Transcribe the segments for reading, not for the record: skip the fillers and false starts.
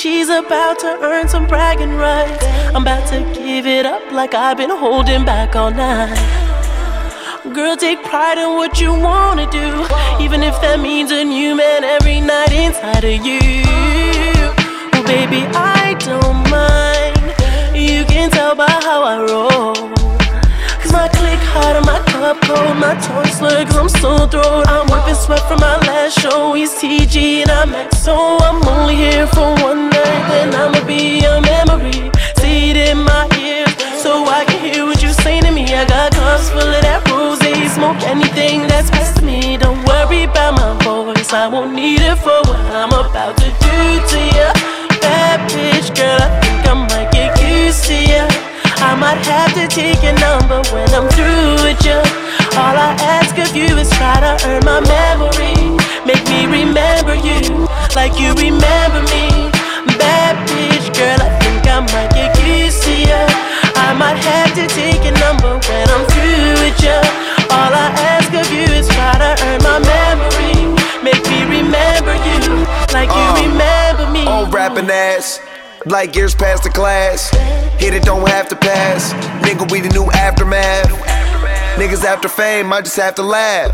she's about to earn some bragging rights. I'm about to give it up like I've been holding back all night. Girl, take pride in what you wanna do, even if that means a new man every night inside of you. Oh baby, I don't mind, you can tell by how I roll. Cause my click hot and my cup cold, my tongue slurred cause I'm so throat. I'm whipping sweat from my last show, he's TG and I'm XO. I'm only here for one night, then I'ma be a memory. Say it in my ears so I can hear what you say to me. I got cups full of that rosé, smoke anything that's best to me. Don't worry about my voice, I won't need it for what I'm about to do to you. Bad bitch, girl, I think I might get used to you. I might have to take your number when I'm through with you. All I ask of you is try to earn my memory. Make me remember you like you remember me. Bad bitch, girl, I think I might get used to you. I might have to take your number when I'm through with you. All I ask of you is try to earn my memory. Make me remember you like you remember me. Old rapping ass, like years past the class. Hit it, don't have to pass. Nigga, we the new aftermath. Niggas after fame, I just have to laugh.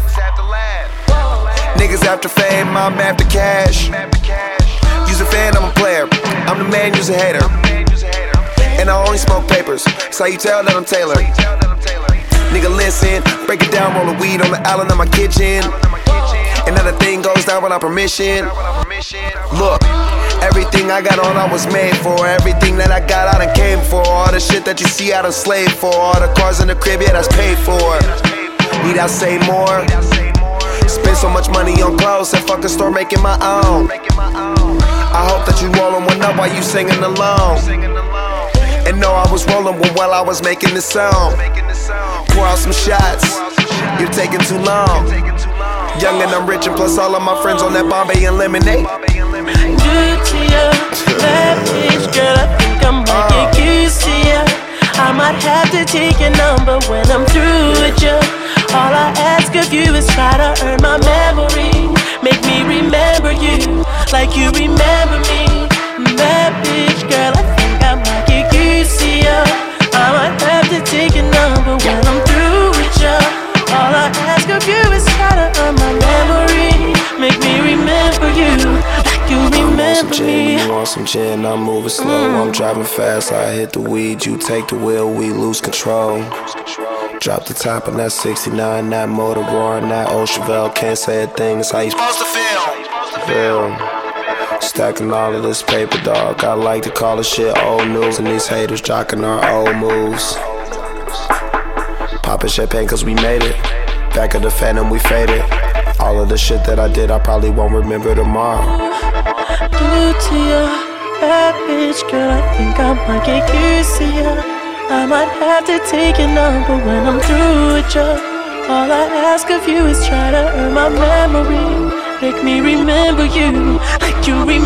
Niggas after fame, I'm after cash. You's a fan, I'm a player. I'm the man, you's a hater. And I only smoke papers, so you tell that I'm tailored. Nigga, listen, break it down, roll a weed on the island of my kitchen. And now the thing goes down without permission. Look, everything I got on I was made for. Everything that I got I done came for. All the shit that you see I done slaved for. All the cars in the crib, yeah, that's paid for. Need I say more? Spend so much money on clothes, that fucking store making my own. I hope that you rollin' one up while you singing along. And know I was rolling one while I was making this song. Pour out some shots, you're taking too long. Young and I'm rich and plus all of my friends on that Bombay and lemonade. Good to you, bad bitch, girl, I think I might get used to you. I might have to take your number when I'm through with you. All I ask of you is try to earn my memory. Make me remember you like you remember me. Bad bitch, girl, I think I might get used to you. I might have to take your number when I'm through with you. All I ask of you is try to earn my memory. Make me remember you like you remember me. You want some gin, I'm moving slow. I'm driving fast, I hit the weed. You take the wheel, we lose control. Drop the top on that 69, that motor roaring, that old Chevelle. Can't say a thing, it's how you supposed to feel. Stacking all of this paper, dog. I like to call this shit old news. And these haters jocking our old moves. Poppin' champagne cause we made it. Back of the phantom, we faded. All of the shit that I did, I probably won't remember tomorrow. Good to you, bad bitch, girl, I think I might get used to you. I might have to take your number when I'm through with you. All I ask of you is try to earn my memory. Make me remember you like you remember